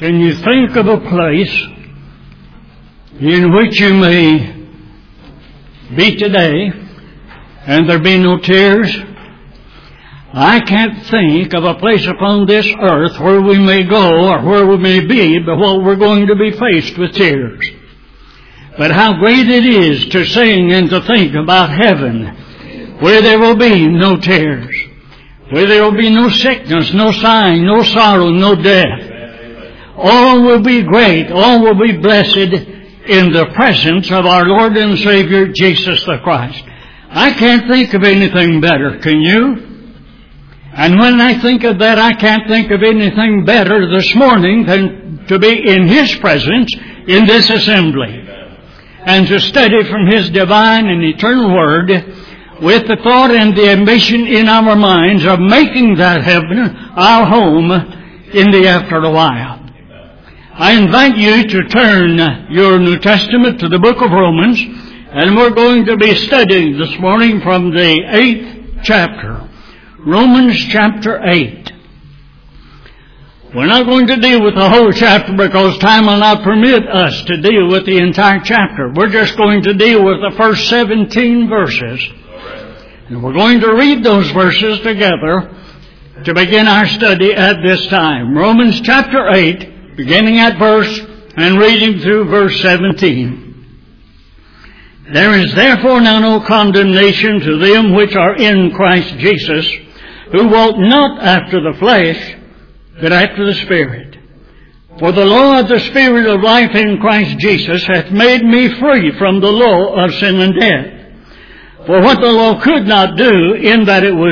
Can you think of a place in which you may be today and there be no tears? I can't think of a place upon this earth where we may go or where we may be, but what we're going to be faced with tears. But how great it is to sing and to think about heaven, where there will be no tears, where there will be no sickness, no sighing, no sorrow, no death. All will be great, all will be blessed in the presence of our Lord and Savior, Jesus the Christ. I can't think of anything better, can you? And when I think of that, I can't think of anything better this morning than to be in His presence in this assembly and to study from His divine and eternal Word with the thought and the ambition in our minds of making that heaven our home in the after a while. I invite you to turn your New Testament to the book of Romans, and we're going to be studying this morning from the 8th chapter. Romans chapter 8. We're not going to deal with the whole chapter because time will not permit us to deal with the entire chapter. We're just going to deal with the first 17 verses. And we're going to read those verses together to begin our study at this time. Romans chapter 8, beginning at verse and reading through verse 17. There is therefore now no condemnation to them which are in Christ Jesus, who walk not after the flesh, but after the Spirit. For the law of the Spirit of life in Christ Jesus hath made me free from the law of sin and death. For what the law could not do, in that it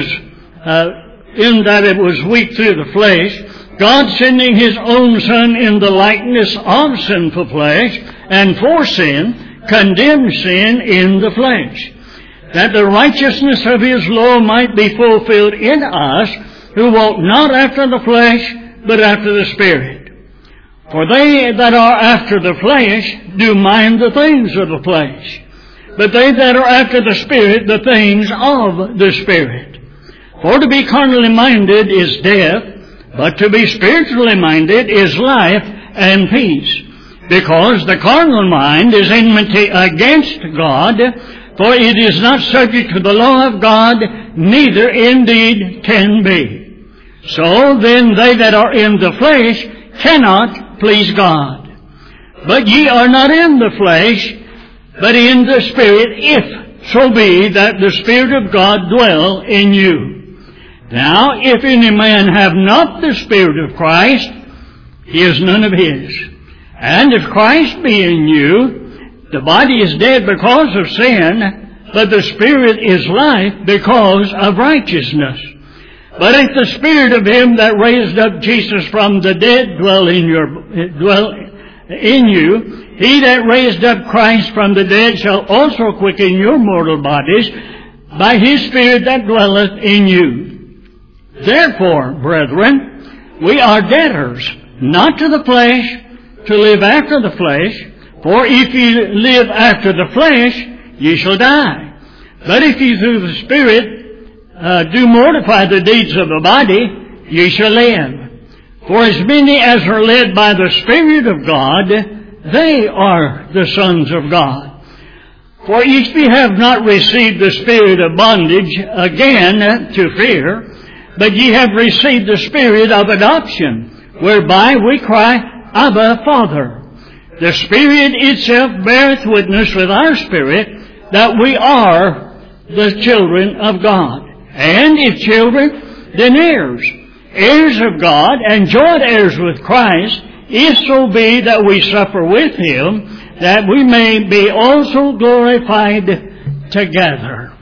was weak through the flesh, God sending His own Son in the likeness of sinful flesh, and for sin, condemned sin in the flesh, that the righteousness of His law might be fulfilled in us, who walk not after the flesh, but after the Spirit. For they that are after the flesh do mind the things of the flesh, but they that are after the Spirit, the things of the Spirit. For to be carnally minded is death, but to be spiritually minded is life and peace. Because the carnal mind is enmity against God, for it is not subject to the law of God, neither indeed can be. So then they that are in the flesh cannot please God. But ye are not in the flesh, but in the Spirit, if so be that the Spirit of God dwell in you. Now, if any man have not the Spirit of Christ, he is none of His. And if Christ be in you, the body is dead because of sin, but the Spirit is life because of righteousness. But if the Spirit of Him that raised up Jesus from the dead dwell in you, He that raised up Christ from the dead shall also quicken your mortal bodies by His Spirit that dwelleth in you. Therefore, brethren, we are debtors, not to the flesh, to live after the flesh. For if ye live after the flesh, ye shall die. But if ye through the Spirit do mortify the deeds of the body, ye shall live. For as many as are led by the Spirit of God, they are the sons of God. For if ye have not received the spirit of bondage again to fear, but ye have received the Spirit of adoption, whereby we cry, Abba, Father. The Spirit itself beareth witness with our spirit that we are the children of God. And if children, then heirs, heirs of God, and joint heirs with Christ, if so be that we suffer with Him, that we may be also glorified together.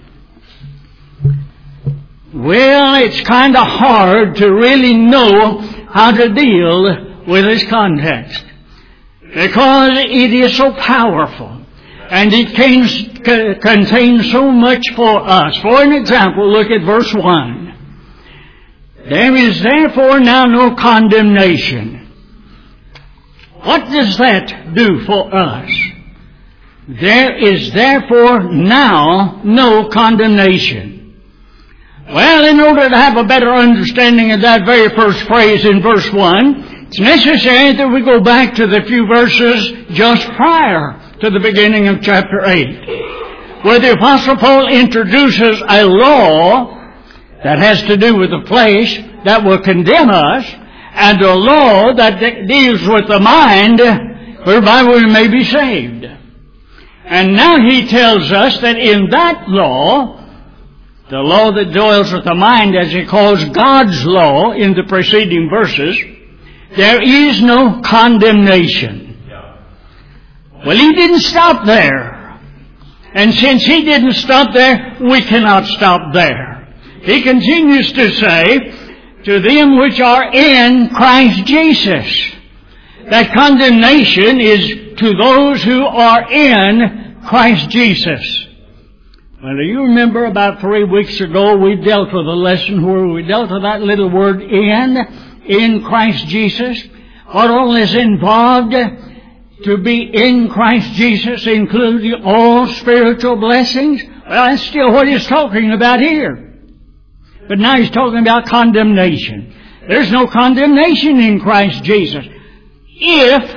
Well, it's kind of hard to really know how to deal with this context, because it is so powerful. And it contains so much for us. For an example, look at verse 1. There is therefore now no condemnation. What does that do for us? There is therefore now no condemnation. Well, in order to have a better understanding of that very first phrase in verse 1, It's necessary that we go back to the few verses just prior to the beginning of chapter 8, where the Apostle Paul introduces a law that has to do with the flesh that will condemn us, and a law that deals with the mind whereby we may be saved. And now he tells us that in that law, the law that deals with the mind, as he calls God's law in the preceding verses, there is no condemnation. Well, he didn't stop there. And since he didn't stop there, we cannot stop there. He continues to say, to them which are in Christ Jesus. That condemnation is to those who are in Christ Jesus. Well, do you remember about 3 weeks ago we dealt with a lesson where we dealt with that little word in Christ Jesus? What all is involved to be in Christ Jesus, including all spiritual blessings? Well, that's still what he's talking about here. But now he's talking about condemnation. There's no condemnation in Christ Jesus if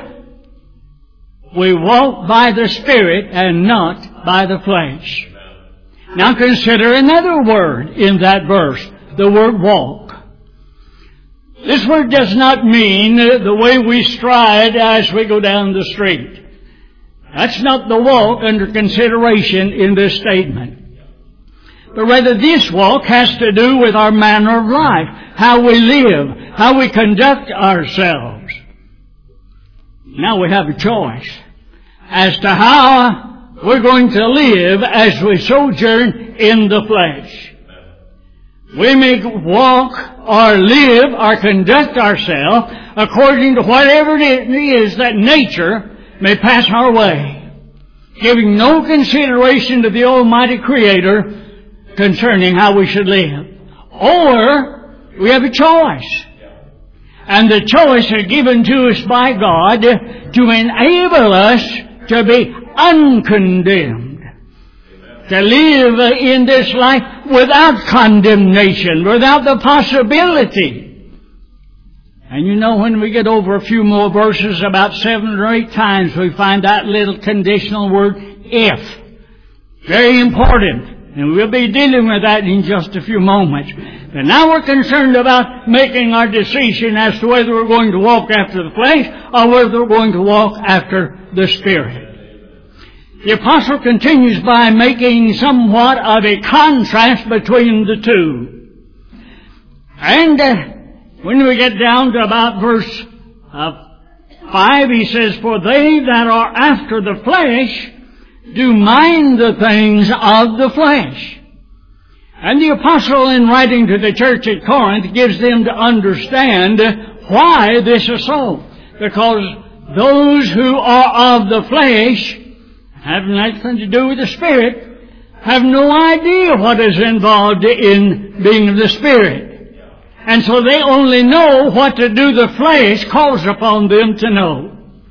we walk by the Spirit and not by the flesh. Now consider another word in that verse, the word walk. This word does not mean the way we stride as we go down the street. That's not the walk under consideration in this statement. But rather this walk has to do with our manner of life, how we live, how we conduct ourselves. Now we have a choice as to how we're going to live as we sojourn in the flesh. We may walk or live or conduct ourselves according to whatever it is that nature may pass our way, giving no consideration to the Almighty Creator concerning how we should live. Or we have a choice. And the choice is given to us by God to enable us to be uncondemned. To live in this life without condemnation, without the possibility. And you know, when we get over a few more verses, about 7 or 8 times, we find that little conditional word, if. Very important. And we'll be dealing with that in just a few moments. But now we're concerned about making our decision as to whether we're going to walk after the flesh or whether we're going to walk after the Spirit. The Apostle continues by making somewhat of a contrast between the two. And when we get down to about verse 5, he says, "For they that are after the flesh do mind the things of the flesh." And the apostle, in writing to the church at Corinth, gives them to understand why this is so. Because those who are of the flesh, having nothing to do with the Spirit, have no idea what is involved in being of the Spirit. And so they only know what to do the flesh calls upon them to know.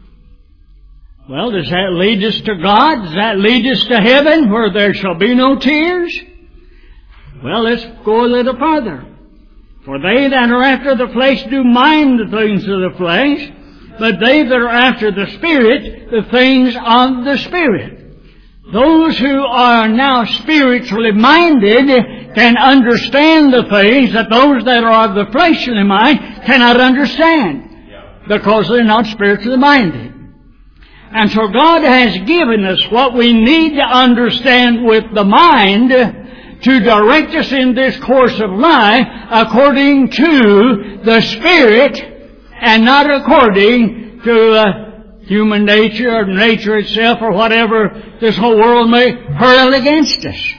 Well, does that lead us to God? Does that lead us to heaven where there shall be no tears? Well, let's go a little further. "For they that are after the flesh do mind the things of the flesh, but they that are after the Spirit, the things of the Spirit." Those who are now spiritually minded can understand the things that those that are of the fleshly mind cannot understand, because they're not spiritually minded. And so God has given us what we need to understand with the mind to direct us in this course of life according to the Spirit and not according to human nature or nature itself or whatever this whole world may hurl against us.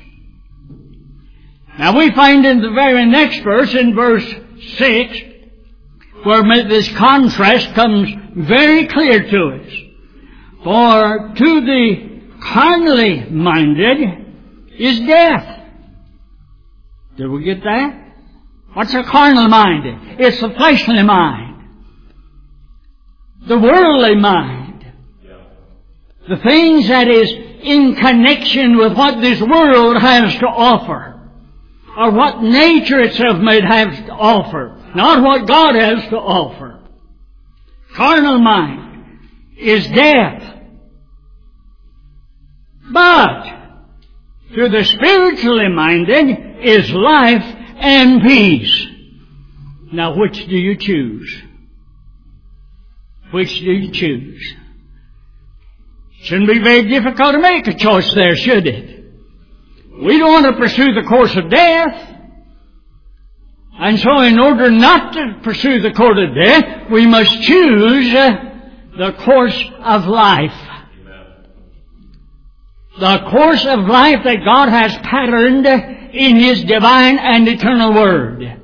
Now we find in the very next verse, in verse 6, where this contrast comes very clear to us. "For to the carnally minded is death." Did we get that? What's a carnal minded? It's the fleshly mind. The worldly mind. The things that is in connection with what this world has to offer. Or what nature itself may have to offer. Not what God has to offer. carnal mind, is death. But to the spiritually minded is life and peace. Now, which do you choose? Which do you choose? Shouldn't be very difficult to make a choice there, should it? We don't want to pursue the course of death. And so in order not to pursue the course of death, we must choose the course of life. The course of life that God has patterned in His divine and eternal Word.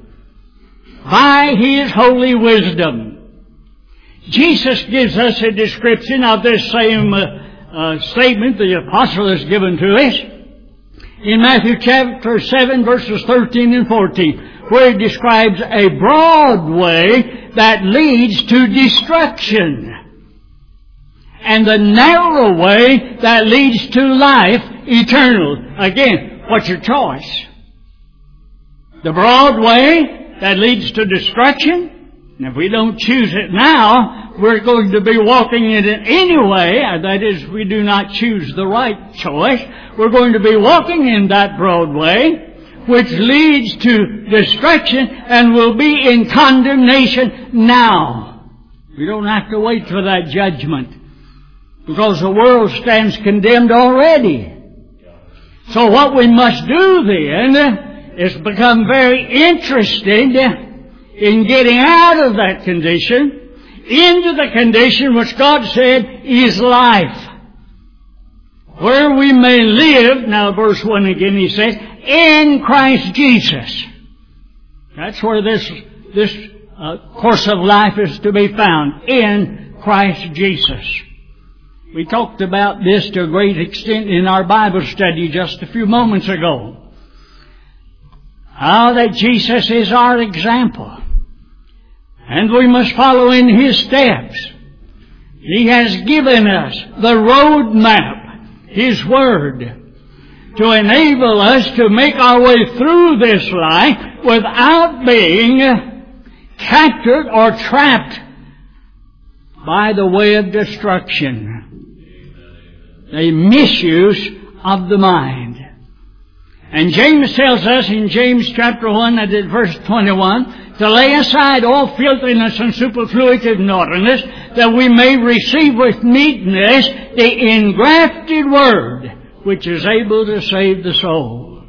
By His holy wisdom. Jesus gives us a description of this same statement the apostle has given to us in Matthew chapter 7 verses 13 and 14, where he describes a broad way that leads to destruction and the narrow way that leads to life eternal. Again, what's your choice? The broad way that leads to destruction? And if we don't choose it now, we're going to be walking in it anyway. That is, we do not choose the right choice. We're going to be walking in that broad way, which leads to destruction and will be in condemnation now. We don't have to wait for that judgment, because the world stands condemned already. So what we must do then is become very interested in getting out of that condition into the condition which God said is life, where we may live. Now verse 1 again, he says, in Christ Jesus. That's where this course of life is to be found, in Christ Jesus. We talked about this to a great extent in our Bible study just a few moments ago. How that Jesus is our example, and we must follow in His steps. He has given us the road map, His Word, to enable us to make our way through this life without being captured or trapped by the way of destruction, a misuse of the mind. And James tells us in James chapter 1 at verse 21, to lay aside all filthiness and superfluity of naughtiness, that we may receive with meekness the engrafted word, which is able to save the soul.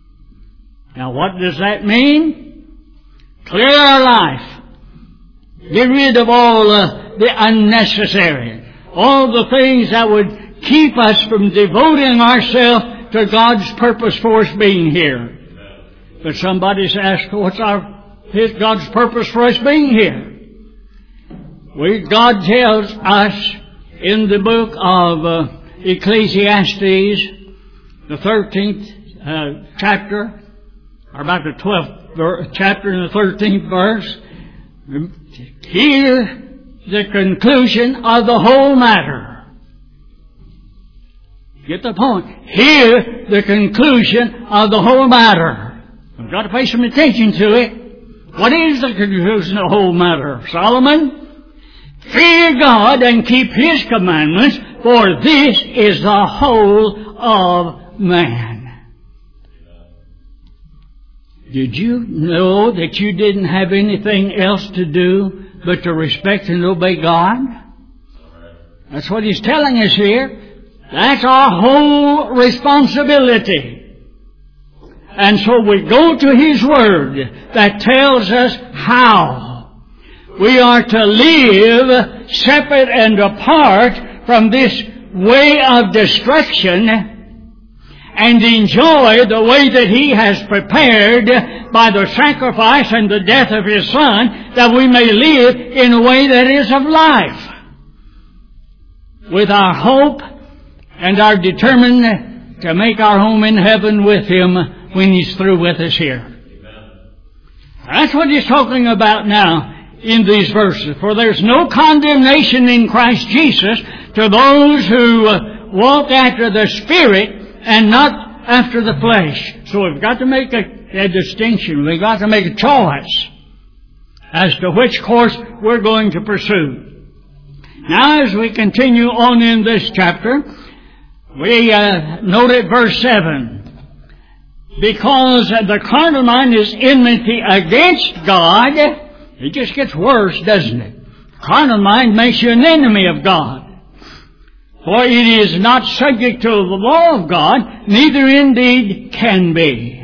Now what does that mean? Clear our life. Get rid of all the unnecessary, all the things that would keep us from devoting ourselves to God's purpose for us being here. But somebody's asked, what's God's purpose for us being here? God tells us in the book of Ecclesiastes, the 13th chapter, or about the 12th chapter and the 13th verse, hear the conclusion of the whole matter. Get the point. Hear the conclusion of the whole matter. We've got to pay some attention to it. What is the conclusion of the whole matter, Solomon? Fear God and keep His commandments, for this is the whole of man. Did you know that you didn't have anything else to do but to respect and obey God? That's what He's telling us here. That's our whole responsibility. And so we go to His Word that tells us how we are to live separate and apart from this way of destruction and enjoy the way that He has prepared by the sacrifice and the death of His Son, that we may live in a way that is of life, with our hope and are determined to make our home in heaven with Him when He's through with us here. Amen. That's what He's talking about now in these verses. For there's no condemnation in Christ Jesus to those who walk after the Spirit and not after the flesh. So we've got to make a distinction. We've got to make a choice as to which course we're going to pursue. Now as we continue on in this chapter, we note at verse 7. Because the carnal mind is enmity against God. It just gets worse, doesn't it? Carnal mind makes you an enemy of God. For it is not subject to the law of God, neither indeed can be.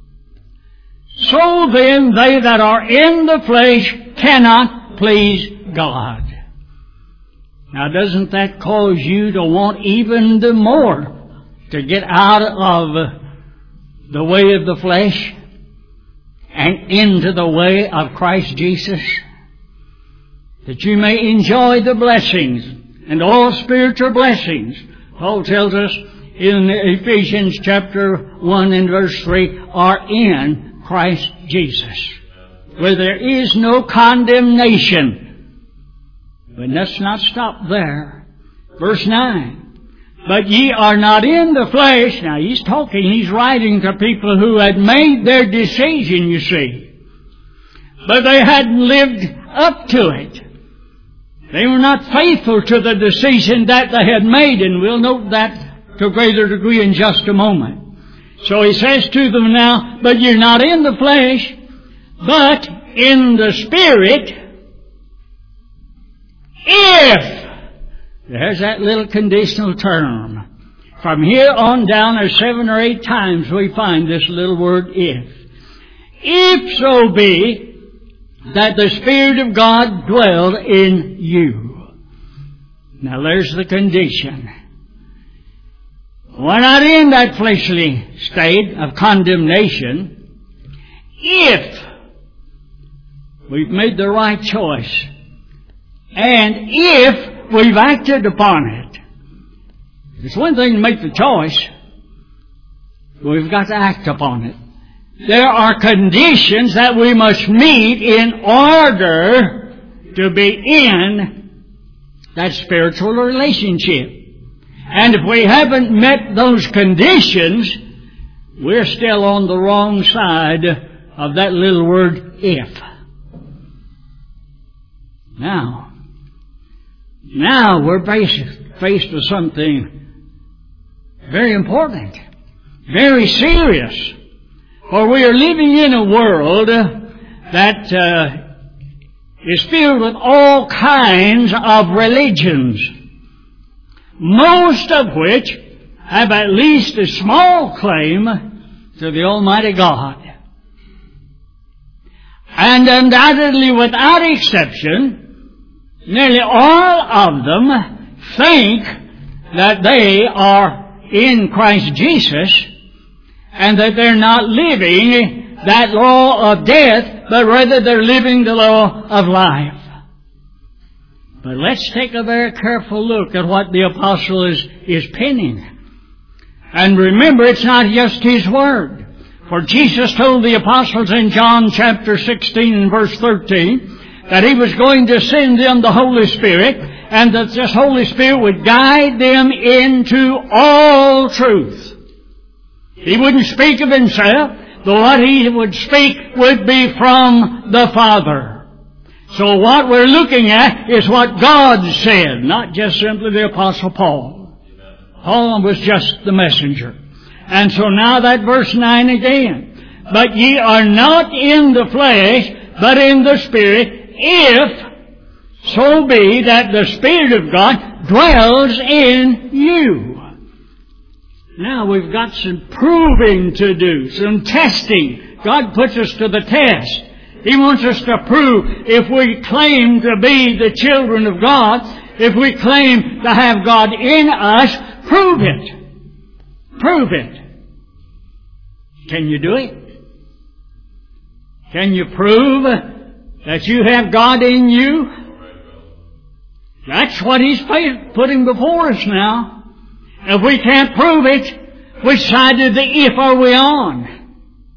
So then they that are in the flesh cannot please God. Now doesn't that cause you to want even the more to get out of the way of the flesh and into the way of Christ Jesus? That you may enjoy the blessings and all spiritual blessings. Paul tells us in Ephesians chapter 1 and verse 3, are in Christ Jesus, where there is no condemnation. But let's not stop there. Verse 9. But ye are not in the flesh. Now he's writing to people who had made their decision, you see. But they hadn't lived up to it. They were not faithful to the decision that they had made, and we'll note that to a greater degree in just a moment. So he says to them now, but you're not in the flesh, but in the Spirit, if. There's that little conditional term. From here on down, there's 7 or 8 times we find this little word if. If so be that the Spirit of God dwell in you. Now there's the condition. We're not in that fleshly state of condemnation if we've made the right choice and if we've acted upon it. It's one thing to make the choice. We've got to act upon it. There are conditions that we must meet in order to be in that spiritual relationship. And if we haven't met those conditions, we're still on the wrong side of that little word if. Now we're faced with something very important, very serious. For we are living in a world that is filled with all kinds of religions, most of which have at least a small claim to the Almighty God. And undoubtedly, without exception, nearly all of them think that they are in Christ Jesus, and that they're not living that law of death, but rather they're living the law of life. But let's take a very careful look at what the apostle is penning. And remember, it's not just his word. For Jesus told the apostles in John chapter 16 and verse 13 that he was going to send them the Holy Spirit, and that this Holy Spirit would guide them into all truth. He wouldn't speak of himself. What he would speak would be from the Father. So what we're looking at is what God said, not just simply the Apostle Paul. Paul was just the messenger. And so now that verse 9 again. But ye are not in the flesh, but in the Spirit, if so be that the Spirit of God dwells in you. Now we've got some proving to do, some testing. God puts us to the test. He wants us to prove if we claim to be the children of God, if we claim to have God in us, prove it. Prove it. Can you do it? Can you prove that you have God in you? That's what He's putting before us now. If we can't prove it, which side of the if are we on?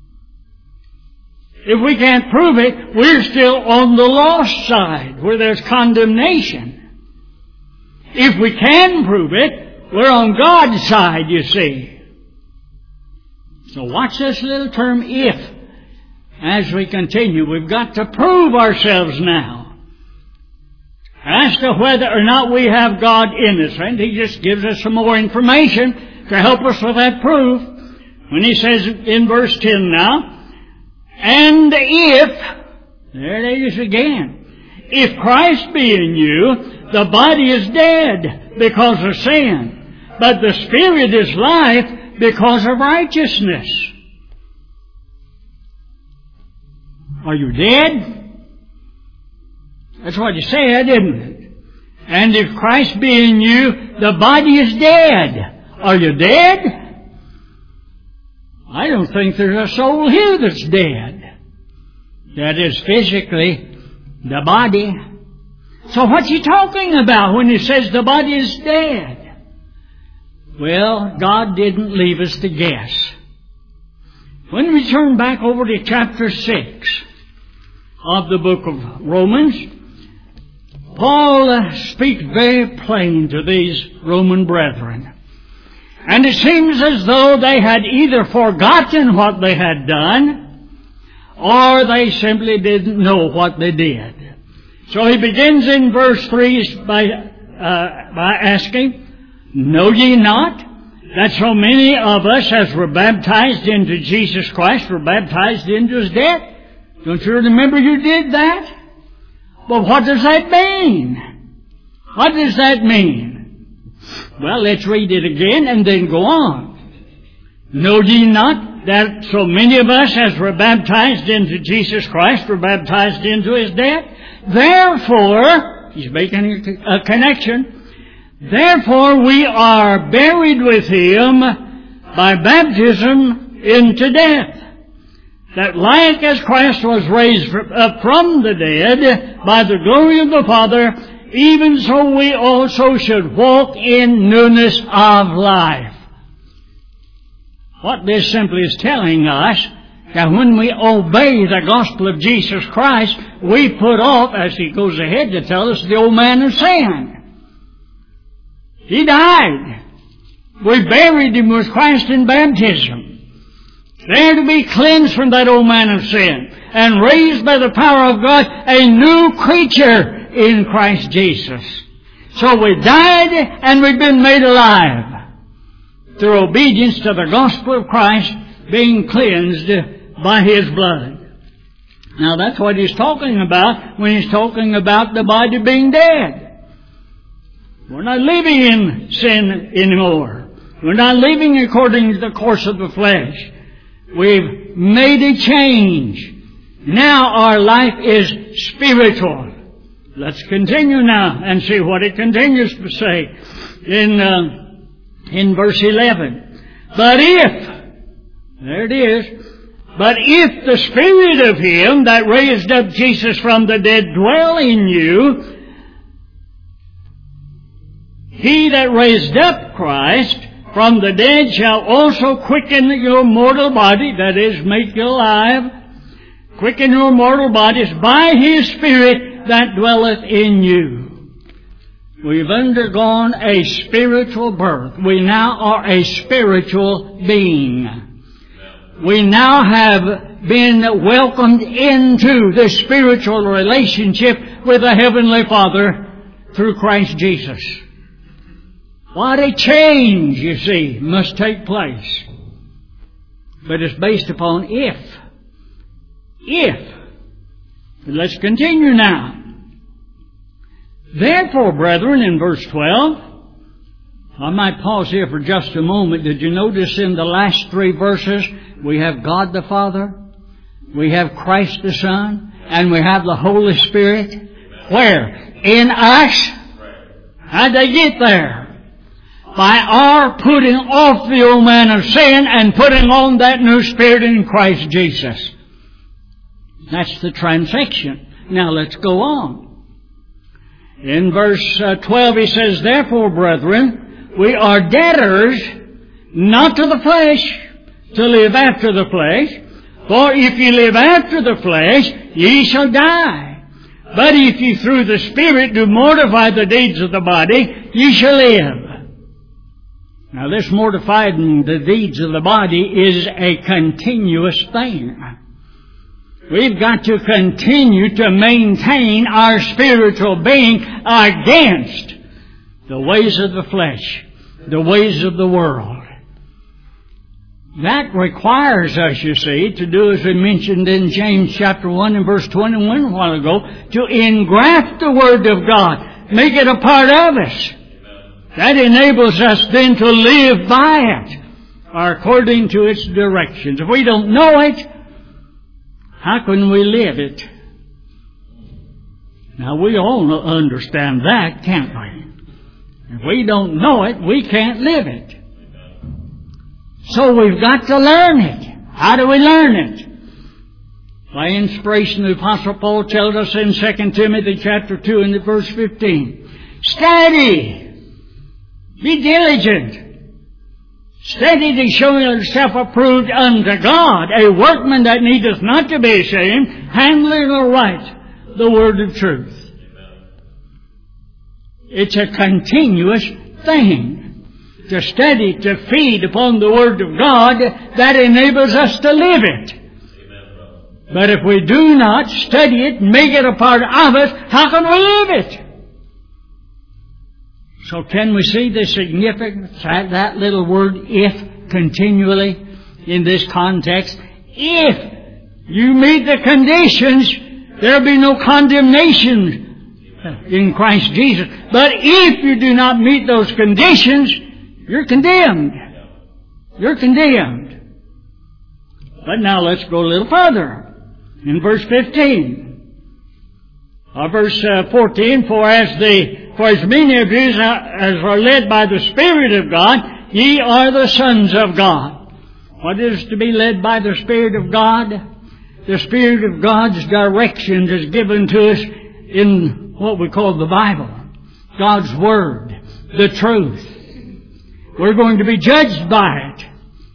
If we can't prove it, we're still on the lost side, where there's condemnation. If we can prove it, we're on God's side, you see. So watch this little term, if. As we continue, we've got to prove ourselves now. as to whether or not we have God in us. And he just gives us some more information to help us with that proof. When he says in verse 10 now, and if, there it is again, if Christ be in you, the body is dead because of sin, but the Spirit is life because of righteousness. Are you dead? That's what you said, isn't it? And if Christ be in you, the body is dead. Are you dead? I don't think there's a soul here that's dead. That is physically the body. So what's he talking about when he says the body is dead? Well, God didn't leave us to guess. When we turn back over to chapter 6 of the book of Romans, Paul speaks very plain to these Roman brethren. And it seems as though they had either forgotten what they had done, or they simply didn't know what they did. So he begins in verse 3 by asking, know ye not that so many of us as were baptized into Jesus Christ were baptized into His death? Don't you remember you did that? Well, what does that mean? What does that mean? Well, let's read it again and then go on. Know ye not that so many of us as were baptized into Jesus Christ were baptized into His death? Therefore, he's making a connection, therefore we are buried with Him by baptism into death, that like as Christ was raised up from the dead by the glory of the Father, even so we also should walk in newness of life. What this simply is telling us, that when we obey the gospel of Jesus Christ, we put off, as he goes ahead to tell us, the old man of sin. He died. We buried him with Christ in baptism, there to be cleansed from that old man of sin, and raised by the power of God a new creature in Christ Jesus. So we died and we've been made alive through obedience to the gospel of Christ, being cleansed by His blood. Now that's what he's talking about when he's talking about the body being dead. We're not living in sin anymore. We're not living according to the course of the flesh. We've made a change. Now our life is spiritual. Let's continue now and see what it continues to say in verse 11. But if, there it is, but if the Spirit of Him that raised up Jesus from the dead dwell in you, He that raised up Christ from the dead shall also quicken your mortal body, that is, make you alive, quicken your mortal bodies by His Spirit that dwelleth in you. We've undergone a spiritual birth. We now are a spiritual being. We now have been welcomed into the spiritual relationship with the Heavenly Father through Christ Jesus. What a change, you see, must take place. But it's based upon if. If. Let's continue now. Therefore, brethren, in verse 12, I might pause here for just a moment. Did you notice in the last 3 verses, we have God the Father, we have Christ the Son, and we have the Holy Spirit? Where? In us? How'd they get there? By our putting off the old man of sin and putting on that new spirit in Christ Jesus. That's the transaction. Now let's go on. In verse 12 he says, therefore, brethren, we are debtors, not to the flesh, to live after the flesh. For if ye live after the flesh, ye shall die. But if ye through the Spirit do mortify the deeds of the body, ye shall live. Now this mortifying the deeds of the body is a continuous thing. We've got to continue to maintain our spiritual being against the ways of the flesh, the ways of the world. That requires us, you see, to do as we mentioned in James chapter 1 and verse 21 a while ago, to engraft the Word of God, make it a part of us. That enables us then to live by it, or according to its directions. If we don't know it, how can we live it? Now, we all understand that, can't we? If we don't know it, we can't live it. So we've got to learn it. How do we learn it? By inspiration, the Apostle Paul tells us in 2 Timothy chapter 2 and verse 15. Study. Be diligent. Study to show yourself approved unto God, a workman that needeth not to be ashamed, handling aright the word of truth. It's a continuous thing. To study, to feed upon the Word of God, that enables us to live it. But if we do not study it, make it a part of us, how can we live it? So can we see the significance of that little word, if, continually in this context? If you meet the conditions, there will be no condemnation in Christ Jesus. But if you do not meet those conditions, you're condemned. You're condemned. But now let's go a little further. In verse 15. Or verse 14, For as many of you as are led by the Spirit of God, ye are the sons of God. What is to be led by the Spirit of God? The Spirit of God's directions is given to us in what we call the Bible. God's Word. The truth. We're going to be judged by it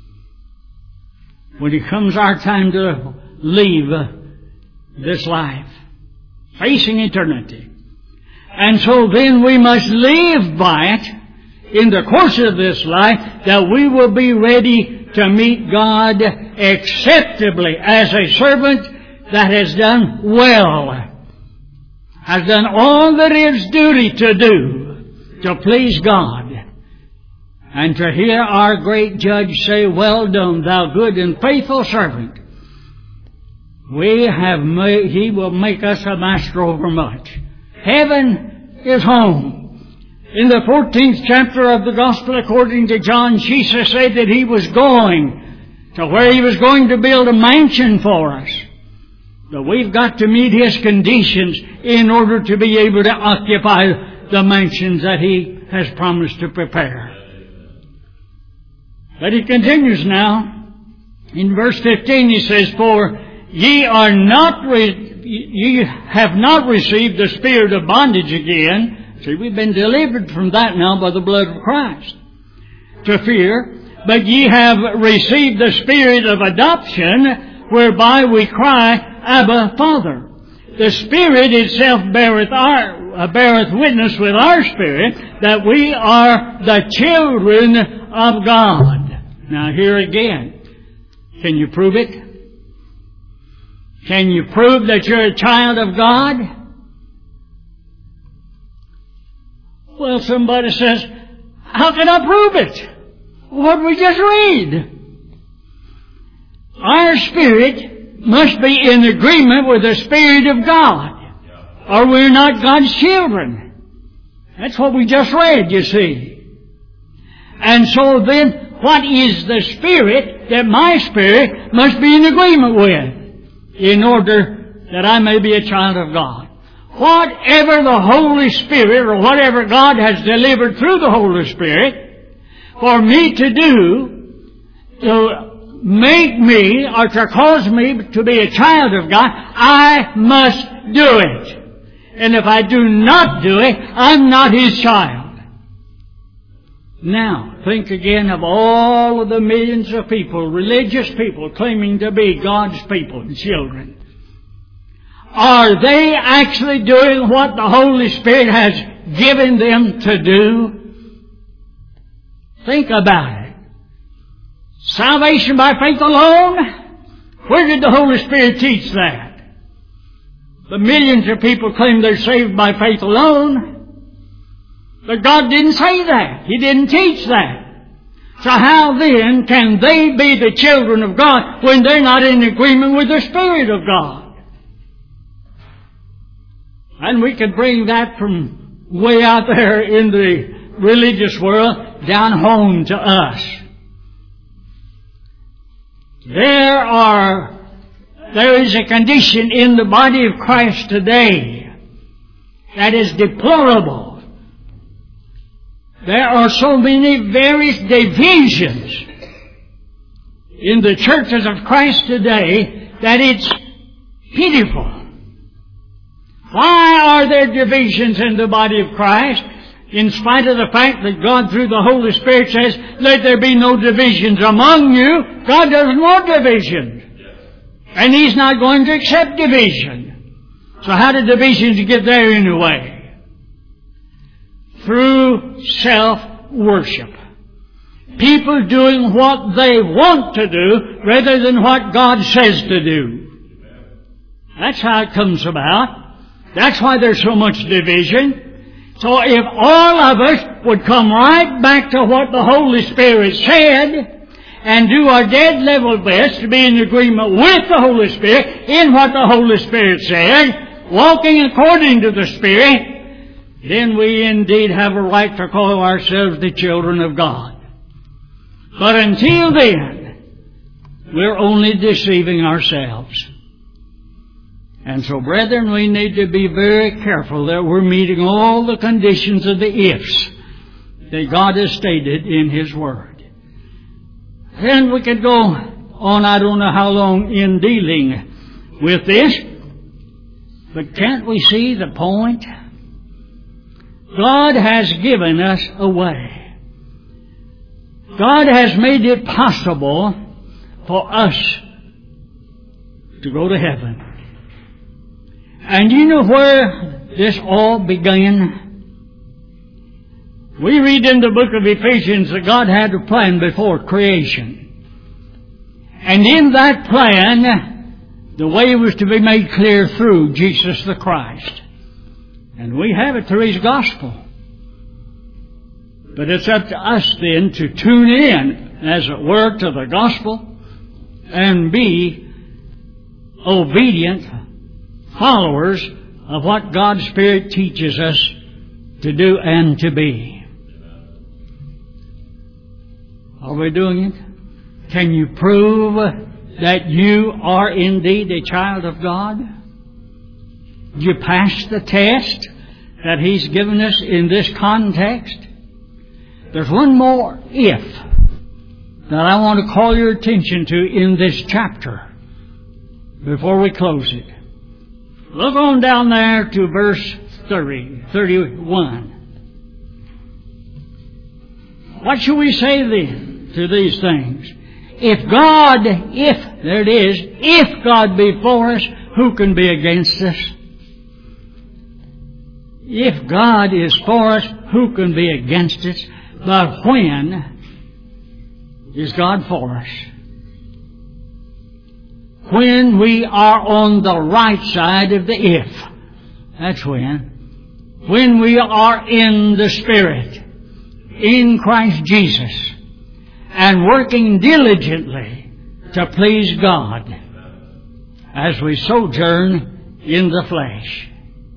when it comes our time to leave this life, facing eternity. And so then we must live by it in the course of this life, that we will be ready to meet God acceptably as a servant that has done well, has done all that is duty to do to please God. And to hear our great Judge say, Well done, thou good and faithful servant. He will make us a master over much. Heaven is home. In the 14th chapter of the Gospel according to John, Jesus said that He was going to where He was going to build a mansion for us. But we've got to meet His conditions in order to be able to occupy the mansions that He has promised to prepare. But He continues now. In verse 15 He says, For ye have not received the spirit of bondage again. See, we've been delivered from that now by the blood of Christ. To fear. But ye have received the spirit of adoption, whereby we cry, Abba, Father. The Spirit itself beareth witness with our spirit that we are the children of God. Now here again, can you prove it? Can you prove that you're a child of God? Well, somebody says, how can I prove it? What did we just read? Our spirit must be in agreement with the Spirit of God, or we're not God's children. That's what we just read, you see. And so then, what is the Spirit that my spirit must be in agreement with in order that I may be a child of God? Whatever the Holy Spirit or whatever God has delivered through the Holy Spirit for me to do to make me or to cause me to be a child of God, I must do it. And if I do not do it, I'm not His child. Now, think again of all of the millions of people, religious people, claiming to be God's people and children. Are they actually doing what the Holy Spirit has given them to do? Think about it. Salvation by faith alone? Where did the Holy Spirit teach that? The millions of people claim they're saved by faith alone. But God didn't say that. He didn't teach that. So how then can they be the children of God when they're not in agreement with the Spirit of God? And we could bring that from way out there in the religious world down home to us. There is a condition in the body of Christ today that is deplorable. There are so many various divisions in the churches of Christ today that it's pitiful. Why are there divisions in the body of Christ? In spite of the fact that God through the Holy Spirit says, let there be no divisions among you, God doesn't want divisions. And He's not going to accept division. So how did divisions get there anyway? Through self-worship. People doing what they want to do rather than what God says to do. That's how it comes about. That's why there's so much division. So if all of us would come right back to what the Holy Spirit said and do our dead level best to be in agreement with the Holy Spirit in what the Holy Spirit said, walking according to the Spirit, then we indeed have a right to call ourselves the children of God. But until then, we're only deceiving ourselves. And so, brethren, we need to be very careful that we're meeting all the conditions of the ifs that God has stated in His Word. And we could go on, I don't know how long, in dealing with this, but can't we see the point? God has given us a way. God has made it possible for us to go to heaven. And you know where this all began? We read in the book of Ephesians that God had a plan before creation. And in that plan, the way was to be made clear through Jesus the Christ. And we have it through His gospel. But it's up to us then to tune in, as it were, to the gospel and be obedient followers of what God's Spirit teaches us to do and to be. Are we doing it? Can you prove that you are indeed a child of God? You pass the test that He's given us in this context? There's one more if that I want to call your attention to in this chapter before we close it. Look on down there to verse 31. What shall we say then to these things? If God be for us, who can be against us? If God is for us, who can be against us? But when is God for us? When we are on the right side of the if. That's when. When we are in the Spirit, in Christ Jesus, and working diligently to please God as we sojourn in the flesh.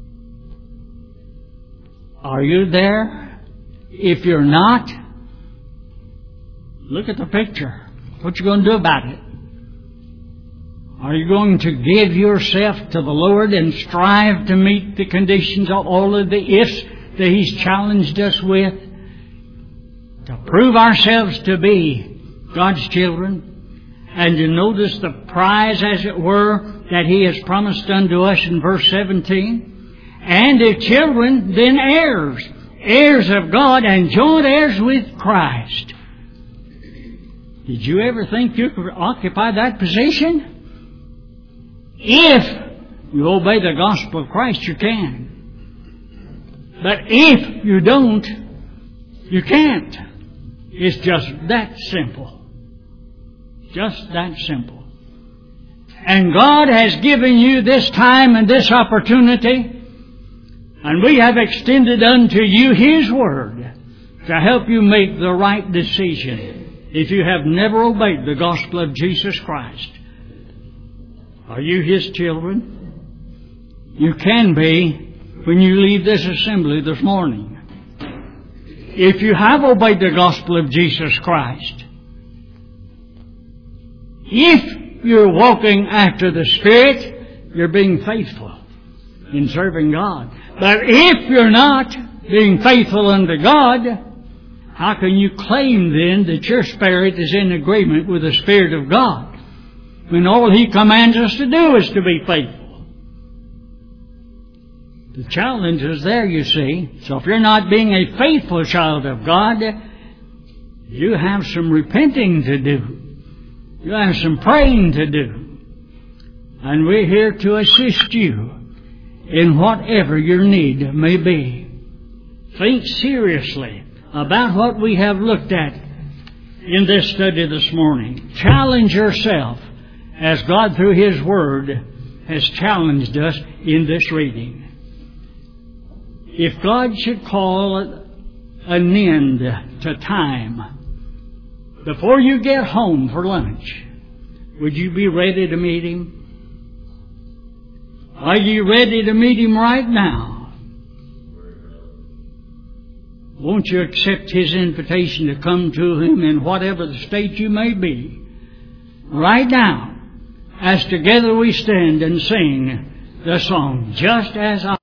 Are you there? If you're not, look at the picture. What you going to do about it? Are you going to give yourself to the Lord and strive to meet the conditions of all of the ifs that He's challenged us with? To prove ourselves to be God's children, and to notice the prize, as it were, that He has promised unto us in verse 17. And if children, then heirs, heirs of God and joint heirs with Christ. Did you ever think you could occupy that position? If you obey the gospel of Christ, you can. But if you don't, you can't. It's just that simple. Just that simple. And God has given you this time and this opportunity, and we have extended unto you His Word to help you make the right decision if you have never obeyed the gospel of Jesus Christ. Are you His children? You can be when you leave this assembly this morning. If you have obeyed the gospel of Jesus Christ, if you're walking after the Spirit, you're being faithful in serving God. But if you're not being faithful unto God, how can you claim then that your spirit is in agreement with the Spirit of God, when all He commands us to do is to be faithful? The challenge is there, you see. So if you're not being a faithful child of God, you have some repenting to do. You have some praying to do. And we're here to assist you in whatever your need may be. Think seriously about what we have looked at in this study this morning. Challenge yourself as God through His Word has challenged us in this reading. If God should call an end to time before you get home for lunch, would you be ready to meet Him? Are you ready to meet Him right now? Won't you accept His invitation to come to Him in whatever the state you may be? Right now, as together we stand and sing the song, Just As I